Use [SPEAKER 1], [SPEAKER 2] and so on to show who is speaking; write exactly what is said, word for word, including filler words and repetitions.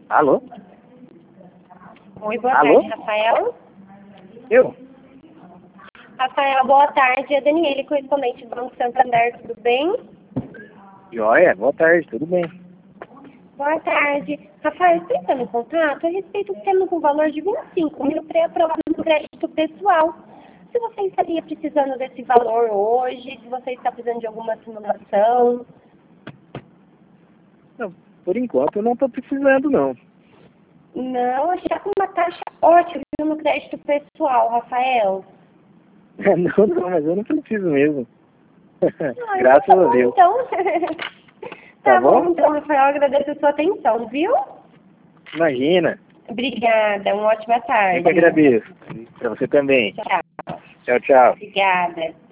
[SPEAKER 1] Alô?
[SPEAKER 2] Oi, boa
[SPEAKER 1] Alô?
[SPEAKER 2] tarde, Rafael.
[SPEAKER 1] Eu?
[SPEAKER 2] Rafael, boa tarde. É Daniele, correspondente do Banco Santander, tudo bem?
[SPEAKER 1] Joia, boa tarde, tudo bem?
[SPEAKER 2] Boa tarde. Rafael, estou entrando em contato a respeito do tema com valor de vinte e cinco mil pré-aprovado no crédito pessoal. Se você estaria precisando desse valor hoje, se você está precisando de alguma simulação.
[SPEAKER 1] Não, por enquanto eu não estou precisando, não.
[SPEAKER 2] Não, está com uma taxa ótima no crédito pessoal, Rafael.
[SPEAKER 1] Não, não, mas eu não preciso mesmo.
[SPEAKER 2] Ah,
[SPEAKER 1] Graças
[SPEAKER 2] então tá
[SPEAKER 1] a
[SPEAKER 2] bom,
[SPEAKER 1] Deus.
[SPEAKER 2] então.
[SPEAKER 1] Tá
[SPEAKER 2] Tá bom,
[SPEAKER 1] bom?
[SPEAKER 2] então, Rafael, agradeço a sua atenção, viu?
[SPEAKER 1] Imagina.
[SPEAKER 2] Obrigada, uma ótima tarde.
[SPEAKER 1] Eu que agradeço. Pra você também.
[SPEAKER 2] Tchau.
[SPEAKER 1] Tchau, tchau.
[SPEAKER 2] Obrigada.